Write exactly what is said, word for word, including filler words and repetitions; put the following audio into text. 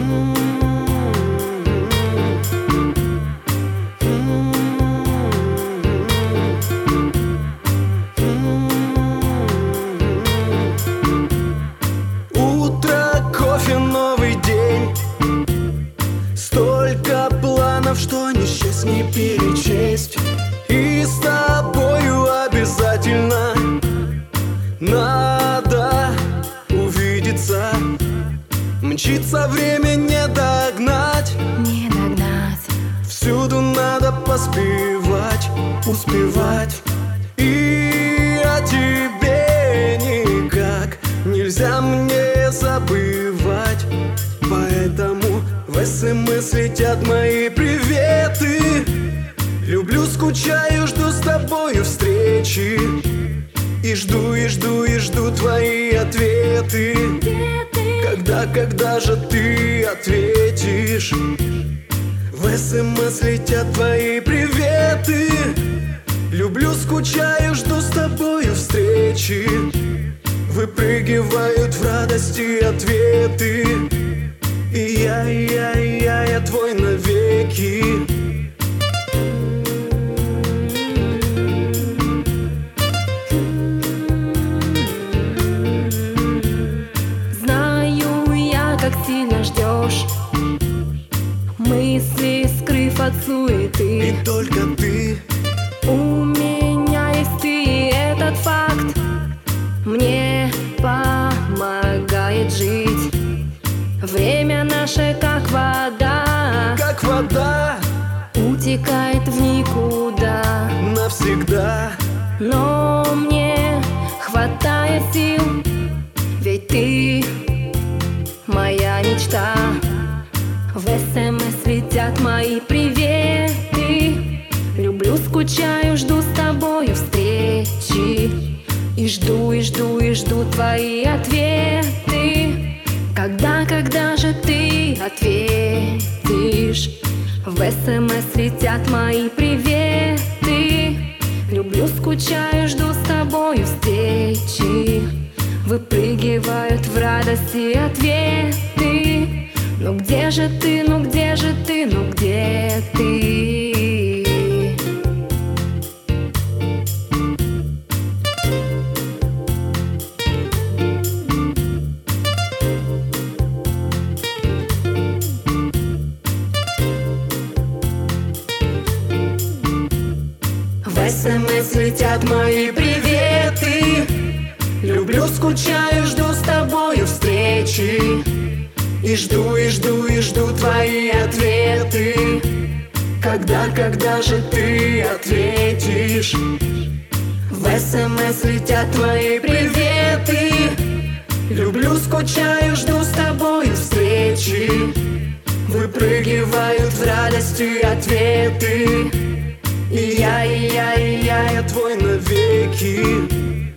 Что не счесть, не перечесть. И с тобою обязательно надо увидеться. Мчится время не догнать, не догнать. Всюду надо поспевать, успевать. И о тебе никак нельзя мне забывать. Поэтому в СМС летят мои приветы. Люблю, скучаю, жду с тобою встречи. И жду, и жду, и жду твои ответы. Когда, когда же ты ответишь? В СМС летят твои приветы. Люблю, скучаю, жду с тобою встречи. Выпрыгивают в радости ответы. И я, и я, и я, я твой навеки. Знаю я, как сильно ждешь, мысли скрыв от суеты. И только ты. У меня есть ты, и этот факт мне помогает жить. Время наше как вода, как вода, утекает в никуда навсегда. Но мне хватает сил, ведь ты моя мечта. В СМС летят мои приветы. Люблю, скучаю, жду с тобою встречи. И жду, и жду, и жду твои ответы. Когда, когда же ты ответишь? В СМС летят мои приветы. Люблю, скучаю, жду с тобою встречи. Выпрыгивают в радости ответы. Ну где же ты, ну где же ты, ну где ты? В СМС летят мои приветы. Люблю, скучаю, жду с тобою встречи. И жду, и жду, и жду твои ответы. Когда, когда же ты ответишь? В СМС летят твои приветы. Люблю, скучаю, жду с тобою встречи. Выпрыгивают в радости ответы. И я, и я, и я, я твой навеки.